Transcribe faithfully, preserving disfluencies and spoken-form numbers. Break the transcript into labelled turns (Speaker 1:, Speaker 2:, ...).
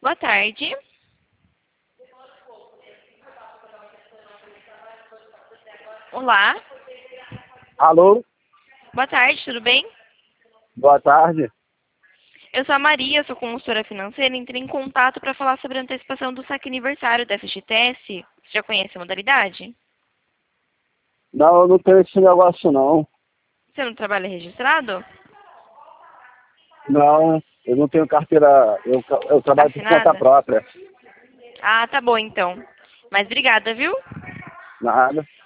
Speaker 1: Boa tarde. Olá.
Speaker 2: Alô?
Speaker 1: Boa tarde, tudo bem?
Speaker 2: Boa tarde.
Speaker 1: Eu sou a Maria, sou consultora financeira. Entrei em contato para falar sobre a antecipação do saque aniversário da F G T S. Você já conhece a modalidade?
Speaker 2: Não, eu não tenho esse negócio não.
Speaker 1: Você não trabalha registrado?
Speaker 2: Não, eu não tenho carteira, eu, eu trabalho por conta
Speaker 1: Assinada?
Speaker 2: própria.
Speaker 1: Ah, tá bom então. Mas obrigada, viu?
Speaker 2: Nada.